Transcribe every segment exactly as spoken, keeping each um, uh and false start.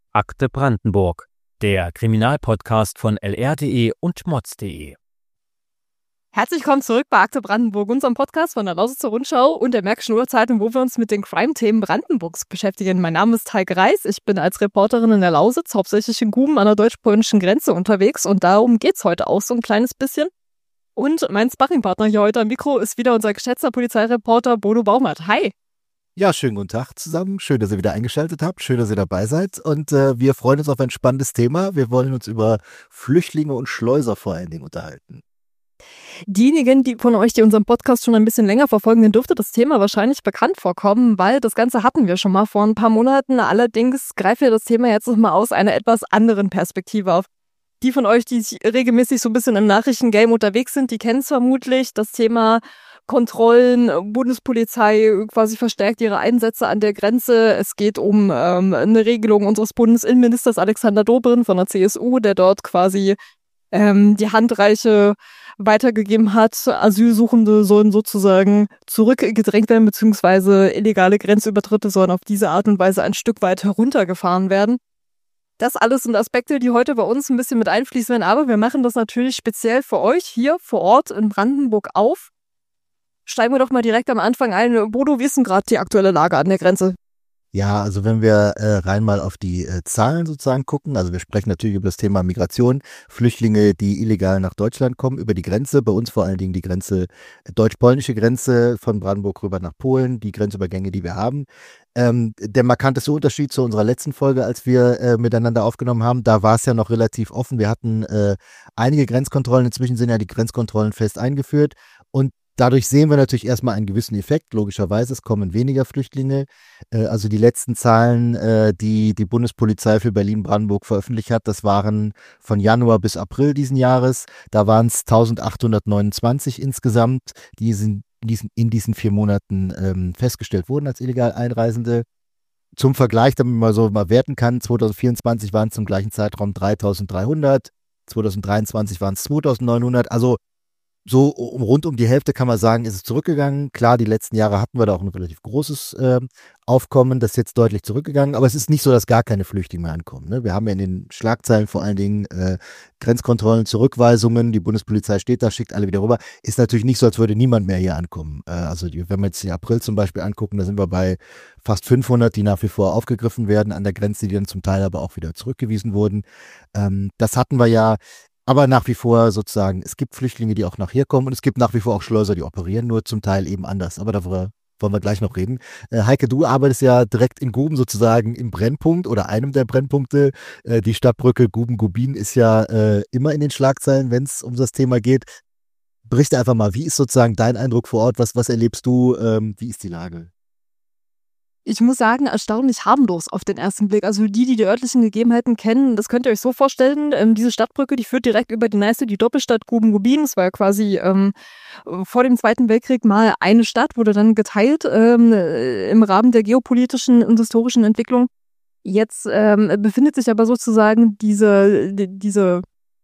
Akte Brandenburg, der Kriminalpodcast von L R punkt de und mods punkt de. Herzlich willkommen zurück bei Akte Brandenburg, unserem Podcast von der Lausitzer Rundschau und der Märkischen Uhr-Zeitung, wo wir uns mit den Crime-Themen Brandenburgs beschäftigen. Mein Name ist Heike Reis, ich bin als Reporterin in der Lausitz, hauptsächlich in Guben an der deutsch-polnischen Grenze unterwegs und darum geht's heute auch so ein kleines bisschen. Und mein Sparringpartner hier heute am Mikro ist wieder unser geschätzter Polizeireporter Bodo Baumert. Hi! Ja, schönen guten Tag zusammen. Schön, dass ihr wieder eingeschaltet habt. Schön, dass ihr dabei seid. Und äh, wir freuen uns auf ein spannendes Thema. Wir wollen uns über Flüchtlinge und Schleuser vor allen Dingen unterhalten. Diejenigen, die von euch, die unseren Podcast schon ein bisschen länger verfolgen, denen dürfte das Thema wahrscheinlich bekannt vorkommen, weil das Ganze hatten wir schon mal vor ein paar Monaten. Allerdings greifen wir das Thema jetzt nochmal aus einer etwas anderen Perspektive auf. Die von euch, die regelmäßig so ein bisschen im Nachrichtengame unterwegs sind, die kennen es vermutlich. Das Thema Kontrollen, Bundespolizei quasi verstärkt ihre Einsätze an der Grenze. Es geht um ähm, eine Regelung unseres Bundesinnenministers Alexander Dobrindt von der C S U, der dort quasi ähm, die Handreiche weitergegeben hat. Asylsuchende sollen sozusagen zurückgedrängt werden, beziehungsweise illegale Grenzübertritte sollen auf diese Art und Weise ein Stück weit heruntergefahren werden. Das alles sind Aspekte, die heute bei uns ein bisschen mit einfließen werden, aber wir machen das natürlich speziell für euch hier vor Ort in Brandenburg auf. Steigen wir doch mal direkt am Anfang ein. Bodo, wie ist denn gerade die aktuelle Lage an der Grenze? Ja, also wenn wir äh, rein mal auf die äh, Zahlen sozusagen gucken, also wir sprechen natürlich über das Thema Migration, Flüchtlinge, die illegal nach Deutschland kommen, über die Grenze, bei uns vor allen Dingen die Grenze, äh, deutsch-polnische Grenze von Brandenburg rüber nach Polen, die Grenzübergänge, die wir haben. Ähm, der markanteste Unterschied zu unserer letzten Folge, als wir äh, miteinander aufgenommen haben, da war es ja noch relativ offen. Wir hatten äh, einige Grenzkontrollen, inzwischen sind ja die Grenzkontrollen fest eingeführt und dadurch sehen wir natürlich erstmal einen gewissen Effekt. Logischerweise, es kommen weniger Flüchtlinge. Äh, also die letzten Zahlen, äh, die die Bundespolizei für Berlin-Brandenburg veröffentlicht hat, das waren von Januar bis April diesen Jahres. Da waren es eintausendachthundertneunundzwanzig insgesamt, die sind in diesen, in diesen vier Monaten ähm, festgestellt wurden als illegal Einreisende. Zum Vergleich, damit man so mal werten kann, zweitausendvierundzwanzig waren es zum gleichen Zeitraum dreitausenddreihundert, zweitausenddreiundzwanzig waren es zweitausendneunhundert, also so rund um die Hälfte kann man sagen, ist es zurückgegangen. Klar, die letzten Jahre hatten wir da auch ein relativ großes äh, Aufkommen, das ist jetzt deutlich zurückgegangen, aber es ist nicht so, dass gar keine Flüchtlinge mehr ankommen. Ne? Wir haben ja in den Schlagzeilen vor allen Dingen äh, Grenzkontrollen, Zurückweisungen, die Bundespolizei steht da, schickt alle wieder rüber. Ist natürlich nicht so, als würde niemand mehr hier ankommen. Äh, also die, wenn wir jetzt den April zum Beispiel angucken, da sind wir bei fast fünfhundert, die nach wie vor aufgegriffen werden an der Grenze, die dann zum Teil aber auch wieder zurückgewiesen wurden. Ähm, das hatten wir ja. Aber nach wie vor sozusagen, es gibt Flüchtlinge, die auch nachher kommen und es gibt nach wie vor auch Schleuser, die operieren, nur zum Teil eben anders. Aber darüber wollen wir gleich noch reden. Äh, Heike, du arbeitest ja direkt in Guben sozusagen im Brennpunkt oder einem der Brennpunkte. Äh, die Stadtbrücke Guben-Gubin ist ja äh, immer in den Schlagzeilen, wenn es um das Thema geht. Berichte einfach mal, wie ist sozusagen dein Eindruck vor Ort? Was, was erlebst du? Ähm, wie ist die Lage? Ich muss sagen, erstaunlich harmlos auf den ersten Blick. Also die, die die örtlichen Gegebenheiten kennen, das könnt ihr euch so vorstellen. Ähm, diese Stadtbrücke, die führt direkt über die Neiße, die Doppelstadt Guben-Gubin. Das war ja quasi ähm, vor dem Zweiten Weltkrieg mal eine Stadt, wurde dann geteilt ähm, im Rahmen der geopolitischen und historischen Entwicklung. Jetzt ähm, befindet sich aber sozusagen diese, diese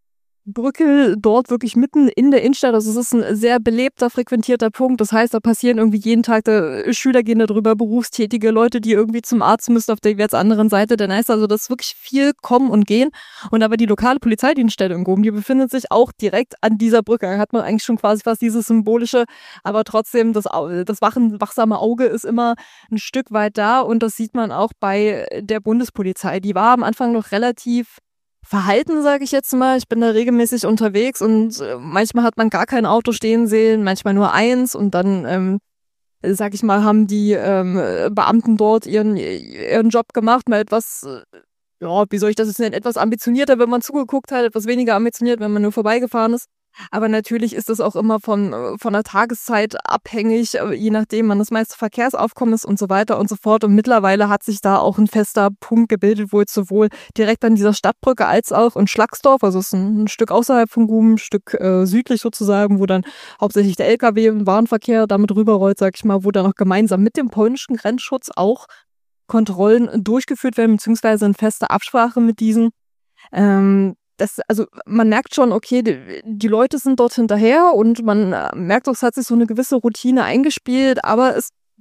Brücke dort wirklich mitten in der Innenstadt. Also es ist ein sehr belebter, frequentierter Punkt. Das heißt, da passieren irgendwie jeden Tag, da, Schüler gehen da drüber, berufstätige Leute, die irgendwie zum Arzt müssen auf der jeweils anderen Seite der Neiße. Also das ist wirklich viel kommen und gehen. Und aber die lokale Polizeidienststelle in Guben, die befindet sich auch direkt an dieser Brücke. Da hat man eigentlich schon quasi fast dieses Symbolische, aber trotzdem das, das wachen, wachsame Auge ist immer ein Stück weit da und das sieht man auch bei der Bundespolizei. Die war am Anfang noch relativ verhalten, sage ich jetzt mal. Ich bin da regelmäßig unterwegs und äh, manchmal hat man gar kein Auto stehen sehen, manchmal nur eins und dann, ähm, sag ich mal, haben die ähm, Beamten dort ihren ihren Job gemacht, mal etwas, äh, ja, wie soll ich das jetzt nennen, etwas ambitionierter, wenn man zugeguckt hat, etwas weniger ambitioniert, wenn man nur vorbeigefahren ist. Aber natürlich ist es auch immer von, von der Tageszeit abhängig, je nachdem, wann das meiste Verkehrsaufkommen ist und so weiter und so fort. Und mittlerweile hat sich da auch ein fester Punkt gebildet, wo jetzt sowohl direkt an dieser Stadtbrücke als auch in Schlagsdorf, also es ist ein, ein Stück außerhalb von Guben, ein Stück äh, südlich sozusagen, wo dann hauptsächlich der L K W- und Warenverkehr damit rüberrollt, sag ich mal, wo dann auch gemeinsam mit dem polnischen Grenzschutz auch Kontrollen durchgeführt werden, beziehungsweise in fester Absprache mit diesen. Ähm, Das, also man merkt schon, okay, die, die Leute sind dort hinterher und man merkt auch, es hat sich so eine gewisse Routine eingespielt, aber es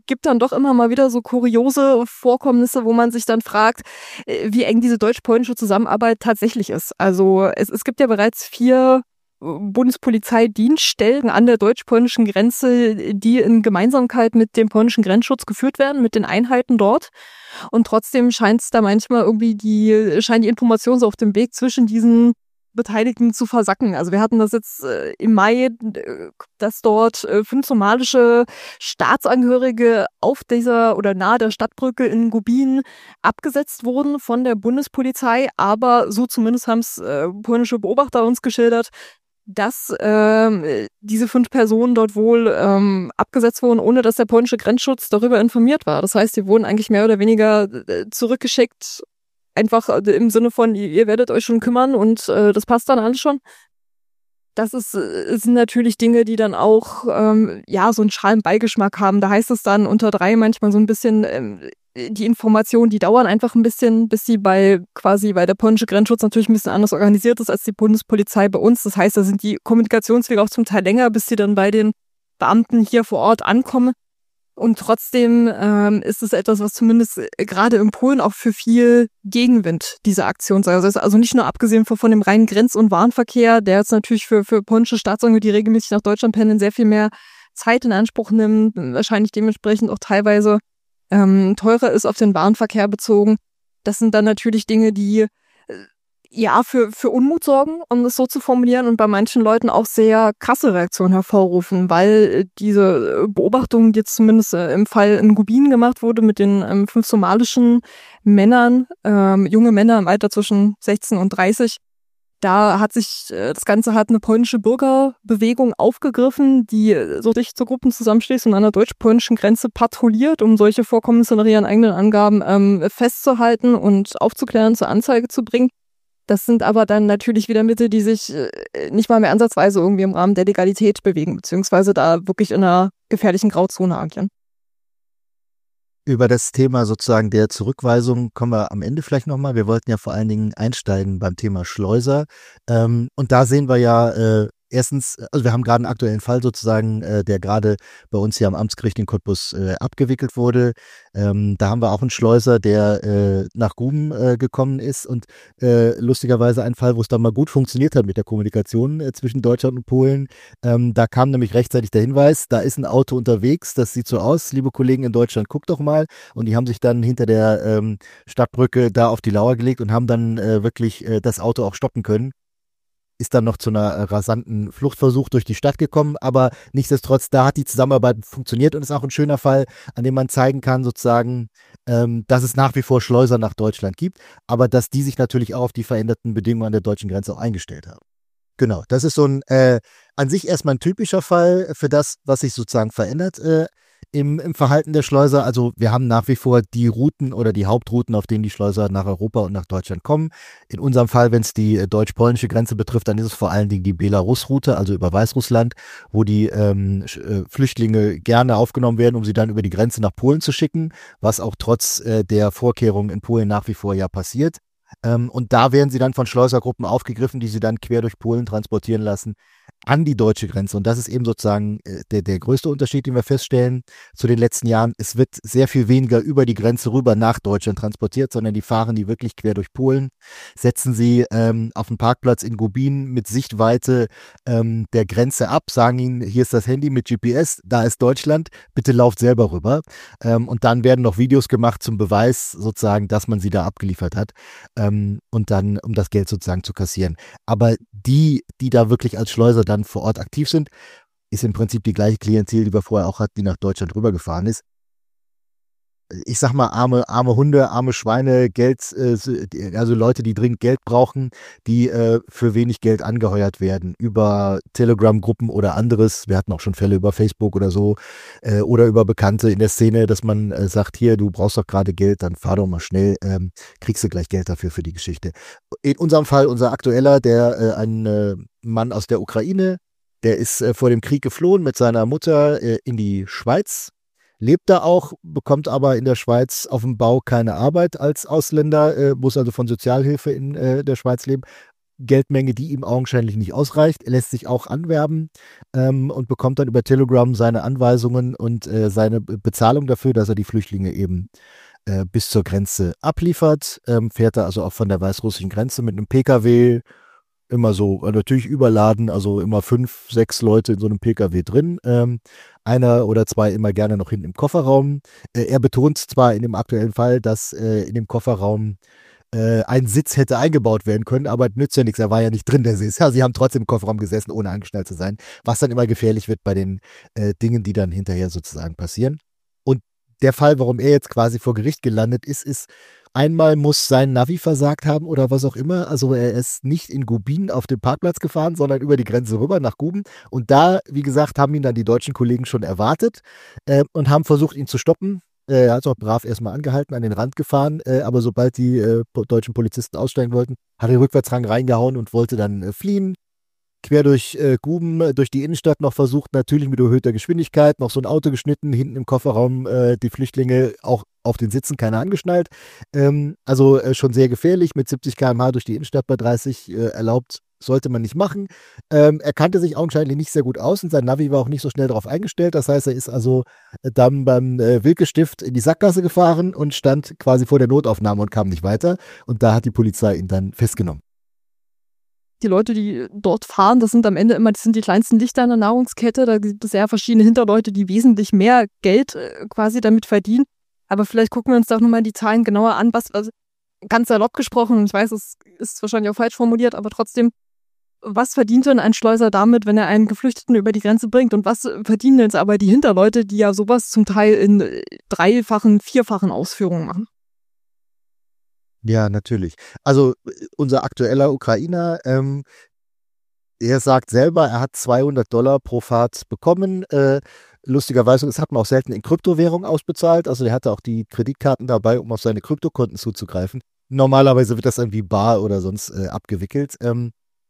gibt dann doch immer mal wieder so kuriose Vorkommnisse, wo man sich dann fragt, wie eng diese deutsch-polnische Zusammenarbeit tatsächlich ist. Also es, es gibt ja bereits vier Bundespolizeidienststellen an der deutsch-polnischen Grenze, die in Gemeinsamkeit mit dem polnischen Grenzschutz geführt werden, mit den Einheiten dort. Und trotzdem scheint es da manchmal irgendwie die, scheint die Information so auf dem Weg zwischen diesen Beteiligten zu versacken. Also wir hatten das jetzt äh, im Mai, äh, dass dort äh, fünf somalische Staatsangehörige auf dieser oder nahe der Stadtbrücke in Gubin abgesetzt wurden von der Bundespolizei. Aber so zumindest haben es äh, polnische Beobachter uns geschildert, dass ähm, diese fünf Personen dort wohl ähm, abgesetzt wurden, ohne dass der polnische Grenzschutz darüber informiert war. Das heißt, die wurden eigentlich mehr oder weniger äh, zurückgeschickt, einfach im Sinne von, ihr werdet euch schon kümmern und äh, das passt dann alles schon. Das ist, sind natürlich Dinge, die dann auch ähm, ja so einen schalen Beigeschmack haben. Da heißt es dann unter drei manchmal so ein bisschen, ähm, die Informationen, die dauern einfach ein bisschen, bis sie bei quasi, weil der polnische Grenzschutz natürlich ein bisschen anders organisiert ist als die Bundespolizei bei uns. Das heißt, da sind die Kommunikationswege auch zum Teil länger, bis sie dann bei den Beamten hier vor Ort ankommen. Und trotzdem ähm, ist es etwas, was zumindest gerade in Polen auch für viel Gegenwind diese Aktion sei. Also, also nicht nur abgesehen von, von dem reinen Grenz- und Warenverkehr, der jetzt natürlich für, für polnische Staatsangehörige, die regelmäßig nach Deutschland pendeln, sehr viel mehr Zeit in Anspruch nimmt, wahrscheinlich dementsprechend auch teilweise ähm, teurer ist auf den Warenverkehr bezogen. Das sind dann natürlich Dinge, die äh, ja für, für Unmut sorgen, um das so zu formulieren, und bei manchen Leuten auch sehr krasse Reaktionen hervorrufen, weil diese Beobachtung, die jetzt zumindest im Fall in Gubin gemacht wurde mit den ähm, fünf somalischen Männern, ähm, junge Männer im Alter zwischen sechzehn und dreißig, da hat sich, äh, das Ganze hat eine polnische Bürgerbewegung aufgegriffen, die so dicht zu Gruppen zusammenschließt und an der deutsch-polnischen Grenze patrouilliert, um solche Vorkommnisse nach ihren eigenen Angaben ähm, festzuhalten und aufzuklären, zur Anzeige zu bringen. Das sind aber dann natürlich wieder Mittel, die sich nicht mal mehr ansatzweise irgendwie im Rahmen der Legalität bewegen, beziehungsweise da wirklich in einer gefährlichen Grauzone agieren. Über das Thema sozusagen der Zurückweisung kommen wir am Ende vielleicht nochmal. Wir wollten ja vor allen Dingen einsteigen beim Thema Schleuser. Ähm, und da sehen wir ja äh, erstens, also wir haben gerade einen aktuellen Fall sozusagen, äh, der gerade bei uns hier am Amtsgericht in Cottbus äh, abgewickelt wurde. Ähm, da haben wir auch einen Schleuser, der äh, nach Guben äh, gekommen ist und äh, lustigerweise ein Fall, wo es dann mal gut funktioniert hat mit der Kommunikation äh, zwischen Deutschland und Polen. Ähm, da kam nämlich rechtzeitig der Hinweis, da ist ein Auto unterwegs, das sieht so aus, liebe Kollegen in Deutschland, guckt doch mal. Und die haben sich dann hinter der ähm, Stadtbrücke da auf die Lauer gelegt und haben dann äh, wirklich äh, das Auto auch stoppen können. Ist dann noch zu einer äh, rasanten Fluchtversuch durch die Stadt gekommen, aber nichtsdestotrotz, da hat die Zusammenarbeit funktioniert und ist auch ein schöner Fall, an dem man zeigen kann sozusagen, ähm, dass es nach wie vor Schleuser nach Deutschland gibt, aber dass die sich natürlich auch auf die veränderten Bedingungen an der deutschen Grenze auch eingestellt haben. Genau, das ist so ein äh, an sich erstmal ein typischer Fall für das, was sich sozusagen verändert äh, im, im Verhalten der Schleuser. Also wir haben nach wie vor die Routen oder die Hauptrouten, auf denen die Schleuser nach Europa und nach Deutschland kommen. In unserem Fall, wenn es die äh, deutsch-polnische Grenze betrifft, dann ist es vor allen Dingen die Belarus-Route, also über Weißrussland, wo die ähm, äh, Flüchtlinge gerne aufgenommen werden, um sie dann über die Grenze nach Polen zu schicken, was auch trotz äh, der Vorkehrungen in Polen nach wie vor ja passiert. Ähm, und da werden sie dann von Schleusergruppen aufgegriffen, die sie dann quer durch Polen transportieren lassen an die deutsche Grenze. Und das ist eben sozusagen äh, der, der größte Unterschied, den wir feststellen zu den letzten Jahren. Es wird sehr viel weniger über die Grenze rüber nach Deutschland transportiert, sondern die fahren die wirklich quer durch Polen, setzen sie ähm, auf einen Parkplatz in Gubin mit Sichtweite ähm, der Grenze ab, sagen ihnen, hier ist das Handy mit G P S, da ist Deutschland, bitte lauft selber rüber. Ähm, und dann werden noch Videos gemacht zum Beweis sozusagen, dass man sie da abgeliefert hat. Ähm, und dann, um das Geld sozusagen zu kassieren. Aber die, die da wirklich als Schleuser dann vor Ort aktiv sind, ist im Prinzip die gleiche Klientel, die wir vorher auch hatten, die nach Deutschland rübergefahren ist. Ich sag mal, arme, arme Hunde, arme Schweine, Geld, äh, also Leute, die dringend Geld brauchen, die äh, für wenig Geld angeheuert werden über Telegram-Gruppen oder anderes. Wir hatten auch schon Fälle über Facebook oder so äh, oder über Bekannte in der Szene, dass man äh, sagt, hier, du brauchst doch gerade Geld, dann fahr doch mal schnell, ähm, kriegst du gleich Geld dafür für die Geschichte. In unserem Fall, unser aktueller, der äh, ein äh, Mann aus der Ukraine, der ist äh, vor dem Krieg geflohen mit seiner Mutter äh, in die Schweiz. Lebt da auch, bekommt aber in der Schweiz auf dem Bau keine Arbeit als Ausländer, äh, muss also von Sozialhilfe in äh, der Schweiz leben. Geldmenge, die ihm augenscheinlich nicht ausreicht. Er lässt sich auch anwerben ähm, und bekommt dann über Telegram seine Anweisungen und äh, seine Bezahlung dafür, dass er die Flüchtlinge eben äh, bis zur Grenze abliefert. Ähm, fährt er also auch von der weißrussischen Grenze mit einem P K W, immer so, natürlich überladen, also immer fünf, sechs Leute in so einem P K W drin. Ähm, einer oder zwei immer gerne noch hinten im Kofferraum. Äh, er betont zwar in dem aktuellen Fall, dass äh, in dem Kofferraum äh, ein Sitz hätte eingebaut werden können, aber nützt ja nichts, er war ja nicht drin, der Sitz. Ja, sie haben trotzdem im Kofferraum gesessen, ohne angeschnallt zu sein, was dann immer gefährlich wird bei den äh, Dingen, die dann hinterher sozusagen passieren. Und der Fall, warum er jetzt quasi vor Gericht gelandet ist, ist, einmal muss sein Navi versagt haben oder was auch immer. Also er ist nicht in Gubin auf dem Parkplatz gefahren, sondern über die Grenze rüber nach Guben. Und da, wie gesagt, haben ihn dann die deutschen Kollegen schon erwartet äh, und haben versucht, ihn zu stoppen. Äh, er hat auch brav erstmal angehalten, an den Rand gefahren. Äh, aber sobald die äh, deutschen Polizisten aussteigen wollten, hat er den Rückwärtsrang reingehauen und wollte dann äh, fliehen. Quer durch äh, Guben, durch die Innenstadt noch versucht, natürlich mit erhöhter Geschwindigkeit, noch so ein Auto geschnitten, hinten im Kofferraum äh, die Flüchtlinge auch auf den Sitzen, keiner angeschnallt. Ähm, also äh, schon sehr gefährlich, mit siebzig Kilometer pro Stunde durch die Innenstadt bei dreißig äh, erlaubt, sollte man nicht machen. Ähm, er kannte sich augenscheinlich nicht sehr gut aus und sein Navi war auch nicht so schnell darauf eingestellt. Das heißt, er ist also äh, dann beim äh, Wilke-Stift in die Sackgasse gefahren und stand quasi vor der Notaufnahme und kam nicht weiter. Und da hat die Polizei ihn dann festgenommen. Die Leute, die dort fahren, das sind am Ende immer, das sind die kleinsten Lichter in der Nahrungskette. Da gibt es sehr verschiedene Hinterleute, die wesentlich mehr Geld äh, quasi damit verdienen. Aber vielleicht gucken wir uns doch nochmal die Zahlen genauer an. Was, also ganz salopp gesprochen, ich weiß, es ist wahrscheinlich auch falsch formuliert, aber trotzdem, was verdient denn ein Schleuser damit, wenn er einen Geflüchteten über die Grenze bringt? Und was verdienen jetzt aber die Hinterleute, die ja sowas zum Teil in dreifachen, vierfachen Ausführungen machen? Ja, natürlich. Also unser aktueller Ukrainer, ähm, er sagt selber, er hat zweihundert Dollar pro Fahrt bekommen. Äh, lustigerweise, das hat man auch selten in Kryptowährung ausbezahlt. Also er hatte auch die Kreditkarten dabei, um auf seine Kryptokonten zuzugreifen. Normalerweise wird das irgendwie bar oder sonst äh, abgewickelt. Ähm,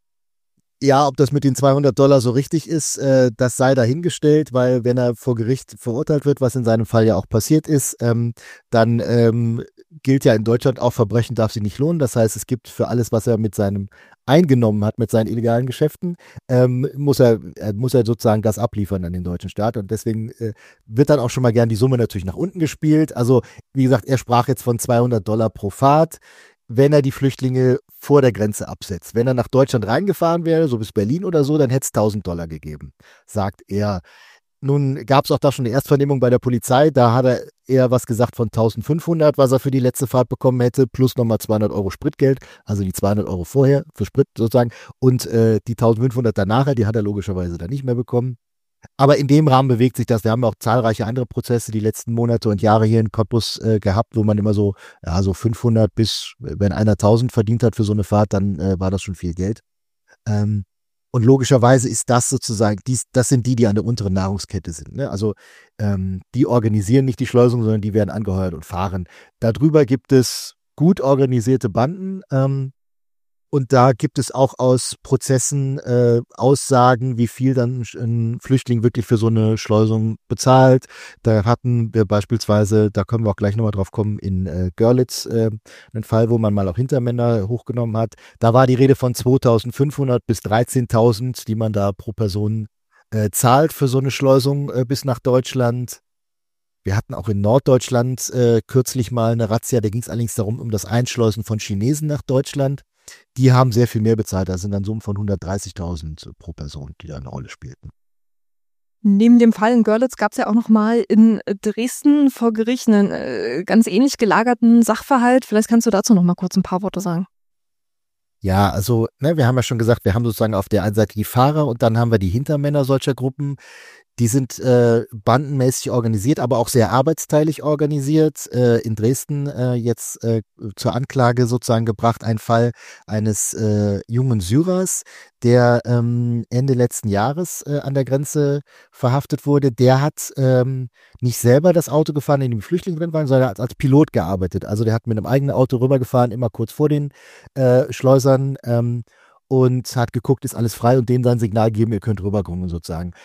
Ja, ob das mit den zweihundert Dollar so richtig ist, äh, das sei dahingestellt, weil wenn er vor Gericht verurteilt wird, was in seinem Fall ja auch passiert ist, ähm, dann ähm, gilt ja in Deutschland auch, Verbrechen darf sich nicht lohnen. Das heißt, es gibt für alles, was er mit seinem eingenommen hat, mit seinen illegalen Geschäften, ähm, muss er, er muss er sozusagen das abliefern an den deutschen Staat. Und deswegen äh, wird dann auch schon mal gern die Summe natürlich nach unten gespielt. Also wie gesagt, er sprach jetzt von zweihundert Dollar pro Fahrt, wenn er die Flüchtlinge vor der Grenze absetzt. Wenn er nach Deutschland reingefahren wäre, so bis Berlin oder so, dann hätte es tausend Dollar gegeben, sagt er. Nun gab es auch da schon eine Erstvernehmung bei der Polizei, da hat er eher was gesagt von eintausendfünfhundert, was er für die letzte Fahrt bekommen hätte, plus nochmal zweihundert Euro Spritgeld, also die zweihundert Euro vorher für Sprit sozusagen und äh, die eintausendfünfhundert danach, die hat er logischerweise dann nicht mehr bekommen. Aber in dem Rahmen bewegt sich das. Wir haben auch zahlreiche andere Prozesse die letzten Monate und Jahre hier in Cottbus äh, gehabt, wo man immer so, ja, so fünfhundert bis, wenn einer tausend verdient hat für so eine Fahrt, dann äh, war das schon viel Geld. Ähm, und logischerweise ist das sozusagen, dies, das sind die, die an der unteren Nahrungskette sind. Ne? Also ähm, die organisieren nicht die Schleusung, sondern die werden angeheuert und fahren. Darüber gibt es gut organisierte Banden, ähm, und da gibt es auch aus Prozessen äh, Aussagen, wie viel dann ein Flüchtling wirklich für so eine Schleusung bezahlt. Da hatten wir beispielsweise, da können wir auch gleich nochmal drauf kommen, in äh, Görlitz äh, einen Fall, wo man mal auch Hintermänner hochgenommen hat. Da war die Rede von zweitausendfünfhundert bis dreizehntausend, die man da pro Person äh, zahlt für so eine Schleusung äh, bis nach Deutschland. Wir hatten auch in Norddeutschland äh, kürzlich mal eine Razzia, da ging es allerdings darum, um das Einschleusen von Chinesen nach Deutschland. Die haben sehr viel mehr bezahlt. Das sind dann Summen von hundertdreißigtausend pro Person, die da eine Rolle spielten. Neben dem Fall in Görlitz gab es ja auch noch mal in Dresden vor Gericht einen äh, ganz ähnlich gelagerten Sachverhalt. Vielleicht kannst du dazu noch mal kurz ein paar Worte sagen. Ja, also ne, wir haben ja schon gesagt, wir haben sozusagen auf der einen Seite die Fahrer und dann haben wir die Hintermänner solcher Gruppen. Die sind äh, bandenmäßig organisiert, aber auch sehr arbeitsteilig organisiert. Äh, in Dresden äh, jetzt äh, zur Anklage sozusagen gebracht ein Fall eines äh, jungen Syrers, der ähm, Ende letzten Jahres äh, an der Grenze verhaftet wurde. Der hat ähm, nicht selber das Auto gefahren, in dem die Flüchtlinge drin waren, sondern hat als Pilot gearbeitet. Also der hat mit einem eigenen Auto rübergefahren, immer kurz vor den äh, Schleusern ähm, und hat geguckt, ist alles frei und denen dann ein Signal geben, ihr könnt rüberkommen sozusagen.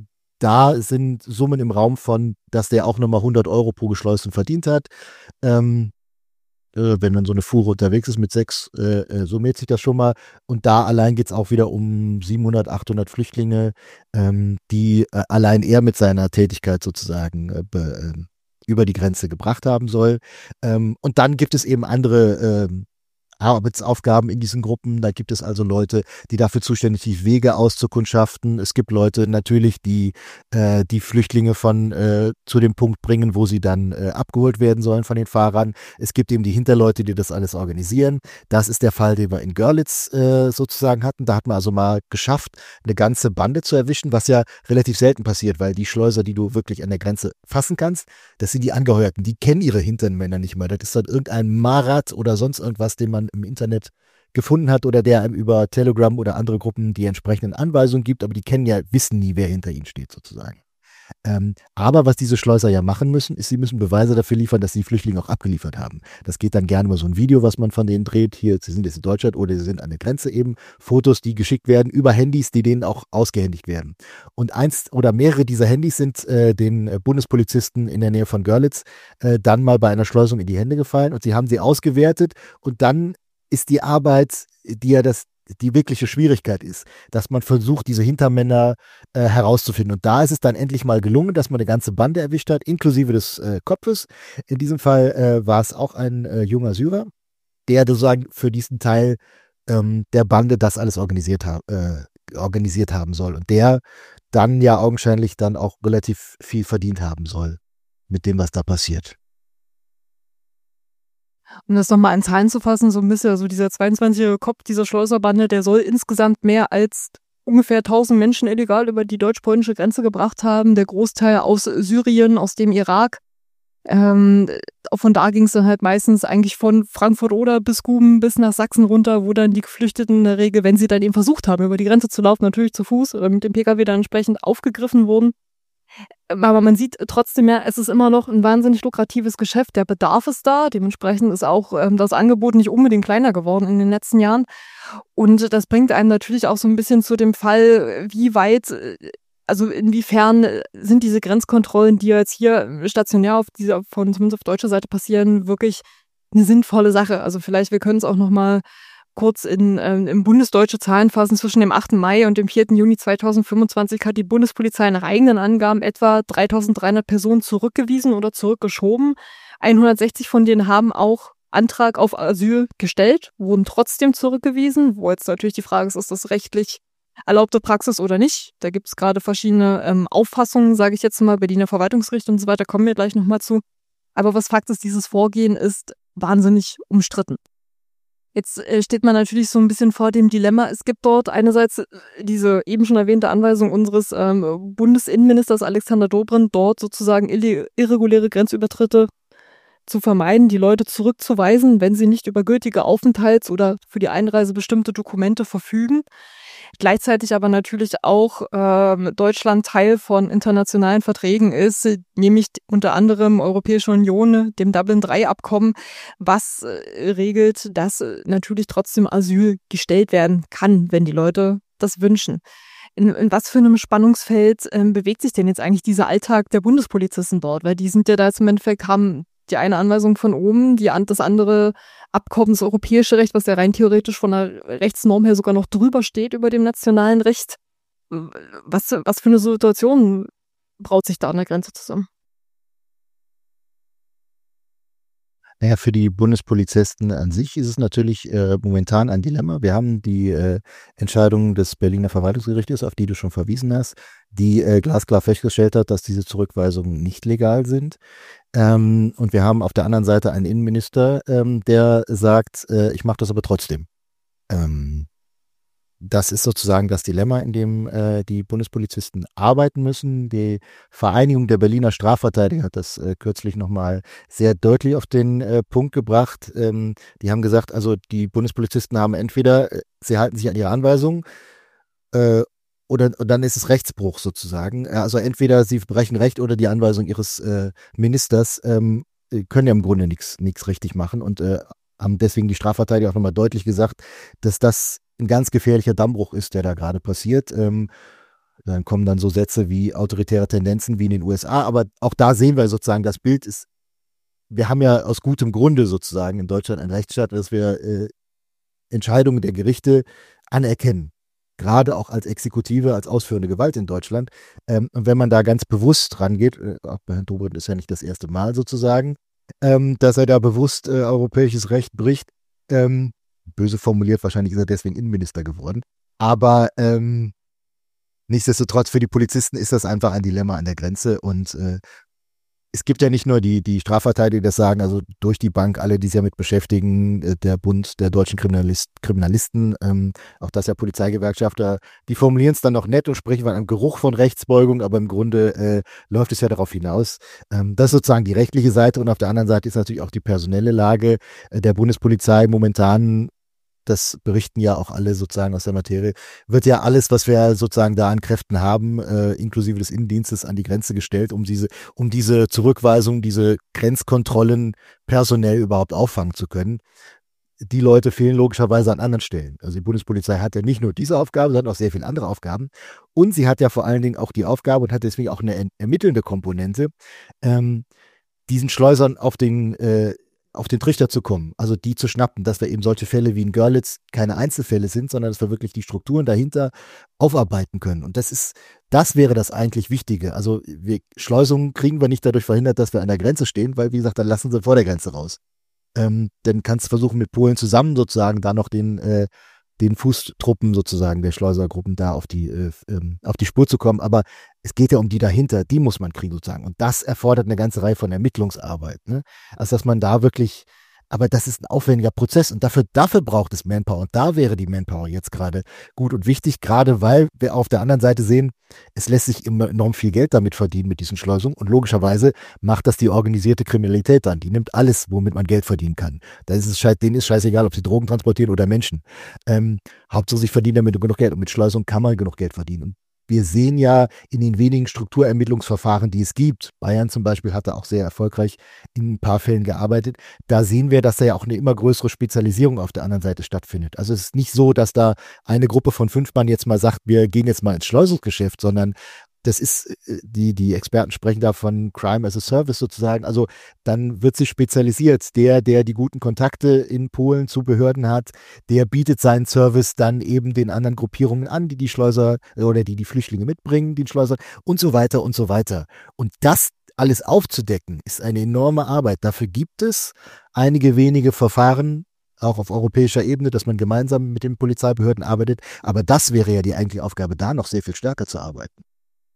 Da sind Summen im Raum von, dass der auch nochmal hundert Euro pro Geschleusten verdient hat. Ähm, äh, wenn dann so eine Fuhre unterwegs ist mit sechs, äh, summiert sich das schon mal. Und da allein geht es auch wieder um siebenhundert, achthundert Flüchtlinge, ähm, die äh, allein er mit seiner Tätigkeit sozusagen äh, be, äh, über die Grenze gebracht haben soll. Ähm, und dann gibt es eben andere ähm, Arbeitsaufgaben in diesen Gruppen. Da gibt es also Leute, die dafür zuständig sind, die Wege auszukundschaften. Es gibt Leute natürlich, die äh, die Flüchtlinge von äh, zu dem Punkt bringen, wo sie dann äh, abgeholt werden sollen von den Fahrern. Es gibt eben die Hinterleute, die das alles organisieren. Das ist der Fall, den wir in Görlitz äh, sozusagen hatten. Da hat man also mal geschafft, eine ganze Bande zu erwischen, was ja relativ selten passiert, weil die Schleuser, die du wirklich an der Grenze fassen kannst, das sind die Angeheuerten. Die kennen ihre Hintermänner nicht mal. Das ist dann irgendein Marat oder sonst irgendwas, den man im Internet gefunden hat oder der einem über Telegram oder andere Gruppen die entsprechenden Anweisungen gibt, aber die kennen ja, wissen nie, wer hinter ihnen steht sozusagen. Ähm, aber was diese Schleuser ja machen müssen, ist, sie müssen Beweise dafür liefern, dass sie die Flüchtlinge auch abgeliefert haben. Das geht dann gerne über so ein Video, was man von denen dreht. Hier, sie sind jetzt in Deutschland oder sie sind an der Grenze eben. Fotos, die geschickt werden über Handys, die denen auch ausgehändigt werden. Und eins oder mehrere dieser Handys sind äh, den Bundespolizisten in der Nähe von Görlitz äh, dann mal bei einer Schleusung in die Hände gefallen und sie haben sie ausgewertet und dann ist die Arbeit, die ja das, die wirkliche Schwierigkeit ist, dass man versucht, diese Hintermänner äh, herauszufinden. Und da ist es dann endlich mal gelungen, dass man eine ganze Bande erwischt hat, inklusive des äh, Kopfes. In diesem Fall äh, war es auch ein äh, junger Syrer, der sozusagen für diesen Teil ähm, der Bande das alles organisiert, ha- äh, organisiert haben soll. Und der dann ja augenscheinlich dann auch relativ viel verdient haben soll mit dem, was da passiert. Um das nochmal in Zahlen zu fassen, so ein bisschen, so dieser zweiundzwanzigjährige Kopf dieser Schleuserbande, der soll insgesamt mehr als ungefähr tausend Menschen illegal über die deutsch-polnische Grenze gebracht haben. Der Großteil aus Syrien, aus dem Irak. Ähm, auch von da ging es dann halt meistens eigentlich von Frankfurt-Oder bis Guben bis nach Sachsen runter, wo dann die Geflüchteten in der Regel, wenn sie dann eben versucht haben, über die Grenze zu laufen, natürlich zu Fuß oder mit dem Pkw dann entsprechend aufgegriffen wurden. Aber man sieht trotzdem ja, es ist immer noch ein wahnsinnig lukratives Geschäft. Der Bedarf ist da. Dementsprechend ist auch ähm, das Angebot nicht unbedingt kleiner geworden in den letzten Jahren. Und das bringt einen natürlich auch so ein bisschen zu dem Fall, wie weit, also inwiefern sind diese Grenzkontrollen, die jetzt hier stationär auf dieser, von zumindest auf deutscher Seite passieren, wirklich eine sinnvolle Sache. Also vielleicht, wir können es auch nochmal kurz in, ähm, in bundesdeutsche Zahlen fassen. Zwischen dem achten Mai und dem vierten Juni zweitausendfünfundzwanzig hat die Bundespolizei nach eigenen Angaben etwa dreitausenddreihundert Personen zurückgewiesen oder zurückgeschoben. hundertsechzig von denen haben auch Antrag auf Asyl gestellt, wurden trotzdem zurückgewiesen. Wo jetzt natürlich die Frage ist, ist das rechtlich erlaubte Praxis oder nicht? Da gibt es gerade verschiedene ähm, Auffassungen, sage ich jetzt mal, Berliner Verwaltungsgericht und so weiter, kommen wir gleich nochmal zu. Aber was Fakt ist, dieses Vorgehen ist wahnsinnig umstritten. Jetzt äh, steht man natürlich so ein bisschen vor dem Dilemma. Es gibt dort einerseits äh, diese eben schon erwähnte Anweisung unseres ähm, Bundesinnenministers Alexander Dobrindt, dort sozusagen ille- irreguläre Grenzübertritte zu vermeiden, die Leute zurückzuweisen, wenn sie nicht über gültige Aufenthalts- oder für die Einreise bestimmte Dokumente verfügen. Gleichzeitig aber natürlich auch ähm, Deutschland Teil von internationalen Verträgen ist, nämlich unter anderem Europäische Union, dem Dublin drei Abkommen, was äh, regelt, dass äh, natürlich trotzdem Asyl gestellt werden kann, wenn die Leute das wünschen. In, in was für einem Spannungsfeld ähm, bewegt sich denn jetzt eigentlich dieser Alltag der Bundespolizisten dort? Weil die sind ja da jetzt im Endeffekt, haben die eine Anweisung von oben, die das andere Abkommen, das europäische Recht, was ja rein theoretisch von der Rechtsnorm her sogar noch drüber steht über dem nationalen Recht. Was, was für eine Situation braut sich da an der Grenze zusammen? Naja, für die Bundespolizisten an sich ist es natürlich äh, momentan ein Dilemma. Wir haben die äh, Entscheidung des Berliner Verwaltungsgerichtes, auf die du schon verwiesen hast, die äh, glasklar festgestellt hat, dass diese Zurückweisungen nicht legal sind. Ähm, und wir haben auf der anderen Seite einen Innenminister, ähm, der sagt, äh, ich mache das aber trotzdem. Ähm, Das ist sozusagen das Dilemma, in dem äh, die Bundespolizisten arbeiten müssen. Die Vereinigung der Berliner Strafverteidiger hat das äh, kürzlich nochmal sehr deutlich auf den äh, Punkt gebracht. Ähm, die haben gesagt, also die Bundespolizisten haben entweder, äh, sie halten sich an ihre Anweisungen äh, oder und dann ist es Rechtsbruch sozusagen. Also entweder sie brechen Recht oder die Anweisung ihres äh, Ministers, ähm, können ja im Grunde nichts nichts richtig machen und äh, haben deswegen die Strafverteidiger auch nochmal deutlich gesagt, dass das ein ganz gefährlicher Dammbruch ist, der da gerade passiert. Ähm, dann kommen dann so Sätze wie autoritäre Tendenzen wie in den U S A, aber auch da sehen wir sozusagen, das Bild ist wir haben ja aus gutem Grunde sozusagen in Deutschland einen Rechtsstaat, dass wir äh, Entscheidungen der Gerichte anerkennen. Gerade auch als Exekutive, als ausführende Gewalt in Deutschland. Ähm, und wenn man da ganz bewusst rangeht, äh, auch bei Herrn Dobrindt ist ja nicht das erste Mal sozusagen, ähm, dass er da bewusst äh, europäisches Recht bricht. Ähm, böse formuliert, wahrscheinlich ist er deswegen Innenminister geworden. Aber ähm, nichtsdestotrotz für die Polizisten ist das einfach ein Dilemma an der Grenze und äh, es gibt ja nicht nur die, die Strafverteidiger, die das sagen, also durch die Bank, alle, die sich damit beschäftigen, der Bund der deutschen Kriminalist, Kriminalisten, ähm, auch das ja Polizeigewerkschafter, die formulieren es dann noch nett und sprechen von einem Geruch von Rechtsbeugung, aber im Grunde äh, läuft es ja darauf hinaus. Ähm, das ist sozusagen die rechtliche Seite und auf der anderen Seite ist natürlich auch die personelle Lage äh, der Bundespolizei momentan. Das berichten ja auch alle sozusagen aus der Materie, wird ja alles, was wir sozusagen da an Kräften haben, äh, inklusive des Innendienstes, an die Grenze gestellt, um diese, um diese Zurückweisung, diese Grenzkontrollen personell überhaupt auffangen zu können. Die Leute fehlen logischerweise an anderen Stellen. Also die Bundespolizei hat ja nicht nur diese Aufgabe, sondern auch sehr viele andere Aufgaben. Und sie hat ja vor allen Dingen auch die Aufgabe und hat deswegen auch eine ermittelnde Komponente, ähm, diesen Schleusern auf den äh, auf den Trichter zu kommen, also die zu schnappen, dass wir eben solche Fälle wie in Görlitz keine Einzelfälle sind, sondern dass wir wirklich die Strukturen dahinter aufarbeiten können. Und das ist, das wäre das eigentlich Wichtige. Also wir, Schleusungen kriegen wir nicht dadurch verhindert, dass wir an der Grenze stehen, weil wie gesagt, dann lassen sie vor der Grenze raus. Ähm, dann kannst du versuchen mit Polen zusammen sozusagen da noch den äh, den Fußtruppen sozusagen der Schleusergruppen da auf die äh, ähm, auf die Spur zu kommen. Aber es geht ja um die dahinter, die muss man kriegen sozusagen. Und das erfordert eine ganze Reihe von Ermittlungsarbeit. Ne? Also dass man da wirklich, aber das ist ein aufwendiger Prozess und dafür, dafür braucht es Manpower. Und da wäre die Manpower jetzt gerade gut und wichtig, gerade weil wir auf der anderen Seite sehen, es lässt sich enorm viel Geld damit verdienen mit diesen Schleusungen. Und logischerweise macht das die organisierte Kriminalität dann. Die nimmt alles, womit man Geld verdienen kann. Da ist es, denen ist scheißegal, ob sie Drogen transportieren oder Menschen. Ähm, Hauptsache, sie verdienen damit genug Geld. Und mit Schleusung kann man genug Geld verdienen. Und wir sehen ja in den wenigen Strukturermittlungsverfahren, die es gibt, Bayern zum Beispiel hat da auch sehr erfolgreich in ein paar Fällen gearbeitet, da sehen wir, dass da ja auch eine immer größere Spezialisierung auf der anderen Seite stattfindet. Also es ist nicht so, dass da eine Gruppe von fünf Mann jetzt mal sagt, wir gehen jetzt mal ins Schleusungsgeschäft, sondern das ist, die, die Experten sprechen da von Crime as a Service sozusagen. Also dann wird sich spezialisiert. Der, der die guten Kontakte in Polen zu Behörden hat, der bietet seinen Service dann eben den anderen Gruppierungen an, die die Schleuser oder die die Flüchtlinge mitbringen, den Schleuser und so weiter und so weiter. Und das alles aufzudecken, ist eine enorme Arbeit. Dafür gibt es einige wenige Verfahren, auch auf europäischer Ebene, dass man gemeinsam mit den Polizeibehörden arbeitet. Aber das wäre ja die eigentliche Aufgabe, da noch sehr viel stärker zu arbeiten.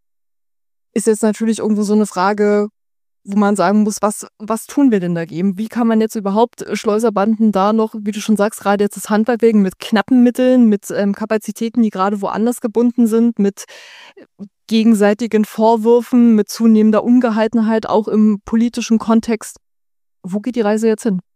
Ist jetzt natürlich irgendwo so eine Frage, wo man sagen muss, was, was tun wir denn dagegen? Wie kann man jetzt überhaupt Schleuserbanden da noch, wie du schon sagst, gerade jetzt das Handwerk wegen mit knappen Mitteln, mit ähm, Kapazitäten, die gerade woanders gebunden sind, mit gegenseitigen Vorwürfen, mit zunehmender Ungehaltenheit, auch im politischen Kontext. Wo geht die Reise jetzt hin?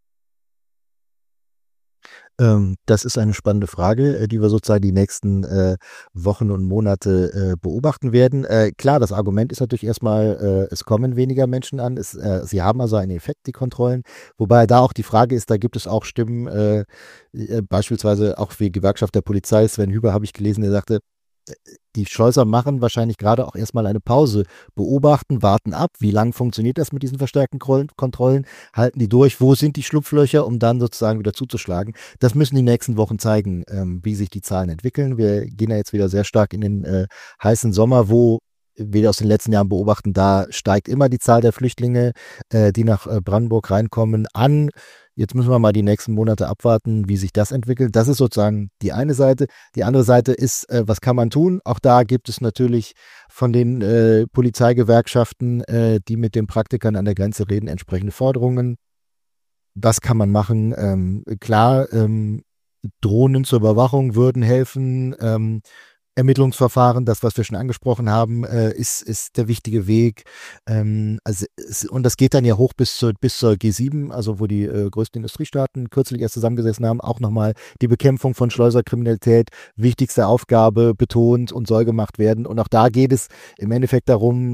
Ähm, das ist eine spannende Frage, äh, die wir sozusagen die nächsten äh, Wochen und Monate äh, beobachten werden. Äh, klar, das Argument ist natürlich erstmal, äh, es kommen weniger Menschen an. Es, äh, sie haben also einen Effekt, die Kontrollen. Wobei da auch die Frage ist, da gibt es auch Stimmen, äh, äh, beispielsweise auch wie Gewerkschaft der Polizei, Sven Hüber habe ich gelesen, der sagte, die Schleuser machen wahrscheinlich gerade auch erstmal eine Pause, beobachten, warten ab, wie lange funktioniert das mit diesen verstärkten Kontrollen, halten die durch, wo sind die Schlupflöcher, um dann sozusagen wieder zuzuschlagen. Das müssen die nächsten Wochen zeigen, ähm, wie sich die Zahlen entwickeln. Wir gehen ja jetzt wieder sehr stark in den äh, heißen Sommer, wo wir aus den letzten Jahren beobachten, da steigt immer die Zahl der Flüchtlinge, äh, die nach äh, Brandenburg reinkommen, an. Jetzt müssen wir mal die nächsten Monate abwarten, wie sich das entwickelt. Das ist sozusagen die eine Seite. Die andere Seite ist, äh, was kann man tun? Auch da gibt es natürlich von den äh, Polizeigewerkschaften, äh, die mit den Praktikern an der Grenze reden, entsprechende Forderungen. Was kann man machen? Ähm, klar, ähm, Drohnen zur Überwachung würden helfen. Ähm, Ermittlungsverfahren, das, was wir schon angesprochen haben, äh, ist, ist der wichtige Weg. Ähm, also es, und das geht dann ja hoch bis zur, bis zur G sieben, also wo die äh, größten Industriestaaten kürzlich erst zusammengesessen haben, auch nochmal die Bekämpfung von Schleuserkriminalität, wichtigste Aufgabe betont und soll gemacht werden. Und auch da geht es im Endeffekt darum,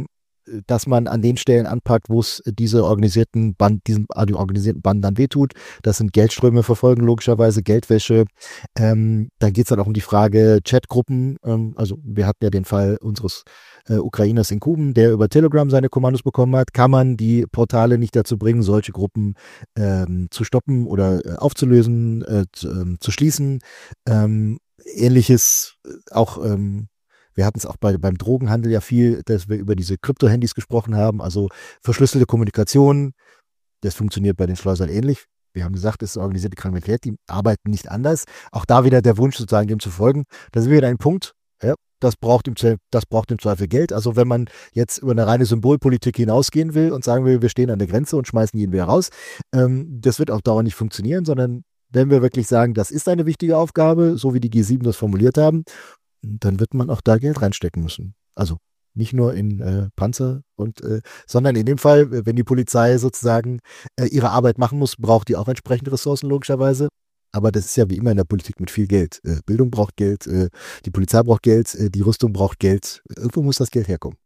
dass man an den Stellen anpackt, wo es diese organisierten Band, diesen die organisierten Banden dann wehtut. Das sind Geldströme verfolgen, logischerweise, Geldwäsche. Ähm, dann geht es dann auch um die Frage Chatgruppen. Ähm, also wir hatten ja den Fall unseres äh, Ukrainers in Kuben, der über Telegram seine Kommandos bekommen hat. Kann man die Portale nicht dazu bringen, solche Gruppen ähm, zu stoppen oder äh, aufzulösen, äh, zu, ähm, zu schließen? Ähm, ähnliches auch ähm, wir hatten es auch bei, beim Drogenhandel ja viel, dass wir über diese Krypto-Handys gesprochen haben, also verschlüsselte Kommunikation, das funktioniert bei den Schleusern ähnlich. Wir haben gesagt, es ist organisierte Kriminalität, die arbeiten nicht anders. Auch da wieder der Wunsch, sozusagen dem zu folgen. Da sind wir wieder ein Punkt, ja, das braucht, im, das braucht im Zweifel Geld. Also wenn man jetzt über eine reine Symbolpolitik hinausgehen will und sagen will, wir stehen an der Grenze und schmeißen jeden wieder raus, ähm, das wird auf Dauer nicht funktionieren, sondern wenn wir wirklich sagen, das ist eine wichtige Aufgabe, so wie die G sieben das formuliert haben, dann wird man auch da Geld reinstecken müssen. Also nicht nur in äh, Panzer, und, äh, sondern in dem Fall, wenn die Polizei sozusagen äh, ihre Arbeit machen muss, braucht die auch entsprechende Ressourcen logischerweise. Aber das ist ja wie immer in der Politik mit viel Geld. Äh, Bildung braucht Geld, äh, die Polizei braucht Geld, äh, die Rüstung braucht Geld. Irgendwo muss das Geld herkommen.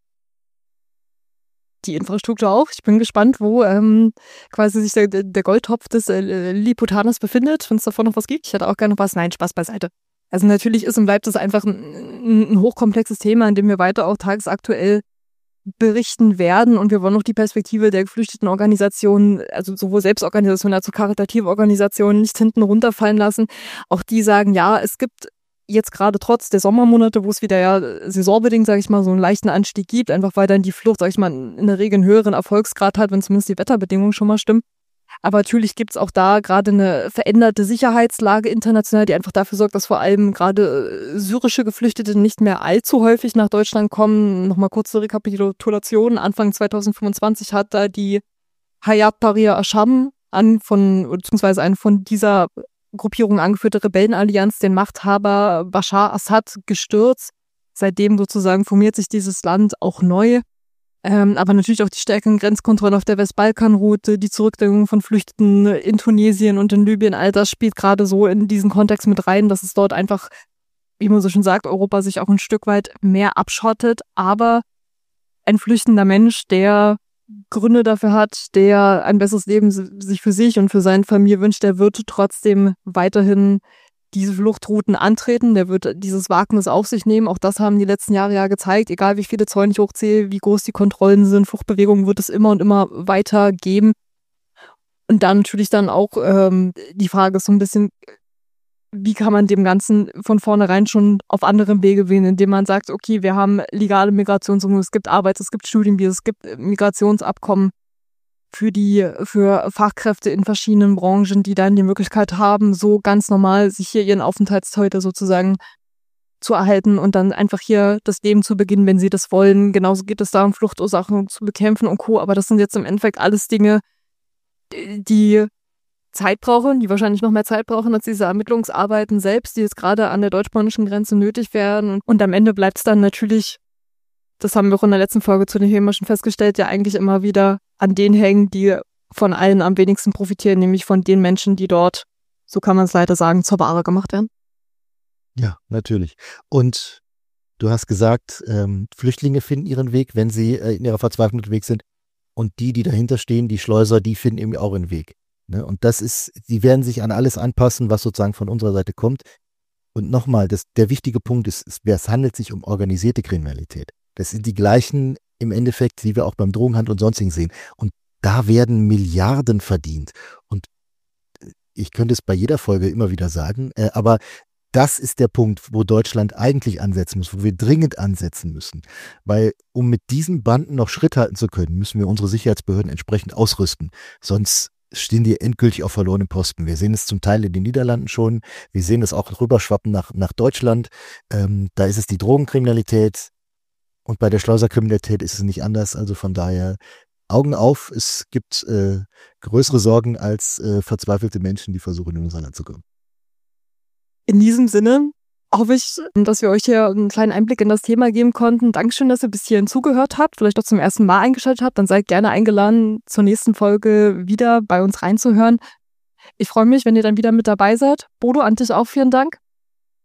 Die Infrastruktur auch. Ich bin gespannt, wo ähm, quasi sich der, der Goldtopf des äh, Lilliputaner befindet, wenn es davon noch was gibt. Ich hätte auch gerne noch was. Nein, Spaß beiseite. Also natürlich ist und bleibt das einfach ein, ein hochkomplexes Thema, in dem wir weiter auch tagesaktuell berichten werden. Und wir wollen auch die Perspektive der geflüchteten Organisationen, also sowohl Selbstorganisationen als auch karitative Organisationen, nicht hinten runterfallen lassen. Auch die sagen, ja, es gibt jetzt gerade trotz der Sommermonate, wo es wieder ja saisonbedingt, sage ich mal, so einen leichten Anstieg gibt, einfach weil dann die Flucht, sage ich mal, in der Regel einen höheren Erfolgsgrad hat, wenn zumindest die Wetterbedingungen schon mal stimmen. Aber natürlich gibt es auch da gerade eine veränderte Sicherheitslage international, die einfach dafür sorgt, dass vor allem gerade syrische Geflüchtete nicht mehr allzu häufig nach Deutschland kommen. Nochmal kurze Rekapitulation. Anfang zwanzig fünfundzwanzig hat da die Hayat Tahrir al-Sham an von, beziehungsweise eine von dieser Gruppierung angeführte Rebellenallianz den Machthaber Bashar Assad gestürzt. Seitdem sozusagen formiert sich dieses Land auch neu. Ähm, aber natürlich auch die stärkeren Grenzkontrollen auf der Westbalkanroute, die Zurückdrängung von Flüchtenden in Tunesien und in Libyen, all das spielt gerade so in diesen Kontext mit rein, dass es dort einfach, wie man so schon sagt, Europa sich auch ein Stück weit mehr abschottet. Aber ein flüchtender Mensch, der Gründe dafür hat, der ein besseres Leben sich für sich und für seine Familie wünscht, der wird trotzdem weiterhin diese Fluchtrouten antreten, der wird dieses Wagnis auf sich nehmen. Auch das haben die letzten Jahre ja gezeigt, egal wie viele Zäune ich hochzähle, wie groß die Kontrollen sind, Fluchtbewegungen wird es immer und immer weiter geben. Und dann natürlich dann auch ähm, die Frage ist so ein bisschen, wie kann man dem Ganzen von vornherein schon auf anderem Wege wählen, indem man sagt, okay, wir haben legale Migrationsumgebung, es gibt Arbeits-, es gibt Studienvisa, es gibt Migrationsabkommen für die, für Fachkräfte in verschiedenen Branchen, die dann die Möglichkeit haben, so ganz normal sich hier ihren Aufenthaltstitel sozusagen zu erhalten und dann einfach hier das Leben zu beginnen, wenn sie das wollen. Genauso geht es darum, Fluchtursachen zu bekämpfen und Co. Aber das sind jetzt im Endeffekt alles Dinge, die Zeit brauchen, die wahrscheinlich noch mehr Zeit brauchen als diese Ermittlungsarbeiten selbst, die jetzt gerade an der deutsch-polnischen Grenze nötig werden. Und am Ende bleibt es dann natürlich, das haben wir auch in der letzten Folge zu den Themen schon festgestellt, ja eigentlich immer wieder an denen hängen, die von allen am wenigsten profitieren, nämlich von den Menschen, die dort, so kann man es leider sagen, zur Ware gemacht werden. Ja, natürlich. Und du hast gesagt, ähm, Flüchtlinge finden ihren Weg, wenn sie äh, in ihrer Verzweiflung unterwegs sind. Und die, die dahinter stehen, die Schleuser, die finden eben auch ihren Weg. Ne? Und das ist, die werden sich an alles anpassen, was sozusagen von unserer Seite kommt. Und nochmal, das, der wichtige Punkt ist, ist, es handelt sich um organisierte Kriminalität. Das sind die gleichen im Endeffekt, die wir auch beim Drogenhandel und sonstigen sehen. Und da werden Milliarden verdient. Und ich könnte es bei jeder Folge immer wieder sagen, äh, aber das ist der Punkt, wo Deutschland eigentlich ansetzen muss, wo wir dringend ansetzen müssen. Weil um mit diesen Banden noch Schritt halten zu können, müssen wir unsere Sicherheitsbehörden entsprechend ausrüsten. Sonst stehen die endgültig auf verlorenen Posten. Wir sehen es zum Teil in den Niederlanden schon. Wir sehen es auch rüberschwappen nach, nach Deutschland. Ähm, da ist es die Drogenkriminalität. Und bei der Schleuserkriminalität ist es nicht anders. Also von daher Augen auf. Es gibt äh, größere Sorgen als äh, verzweifelte Menschen, die versuchen, in unser Land zu kommen. In diesem Sinne hoffe ich, dass wir euch hier einen kleinen Einblick in das Thema geben konnten. Dankeschön, dass ihr bis hierhin zugehört habt, vielleicht auch zum ersten Mal eingeschaltet habt. Dann seid gerne eingeladen, zur nächsten Folge wieder bei uns reinzuhören. Ich freue mich, wenn ihr dann wieder mit dabei seid. Bodo, an dich auch vielen Dank.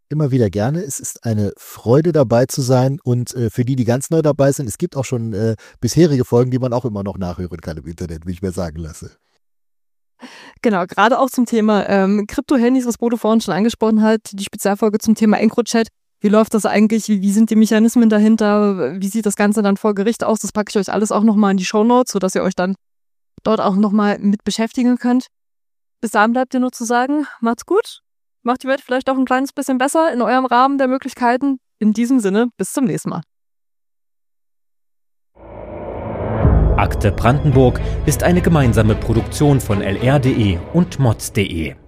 immer wieder gerne. Es ist eine Freude dabei zu sein und äh, für die, die ganz neu dabei sind, es gibt auch schon äh, bisherige Folgen, die man auch immer noch nachhören kann im Internet, wie ich mir sagen lasse. Genau, gerade auch zum Thema ähm, Krypto-Handys, was Bodo vorhin schon angesprochen hat, die Spezialfolge zum Thema EncroChat. Wie läuft das eigentlich? Wie, wie sind die Mechanismen dahinter? Wie sieht das Ganze dann vor Gericht aus? Das packe ich euch alles auch nochmal in die Shownotes, sodass ihr euch dann dort auch nochmal mit beschäftigen könnt. Bis dahin bleibt dir nur zu sagen, macht's gut, macht die Welt vielleicht auch ein kleines bisschen besser in eurem Rahmen der Möglichkeiten. In diesem Sinne, bis zum nächsten Mal. Akte Brandenburg ist eine gemeinsame Produktion von L R punkt de und mods punkt de.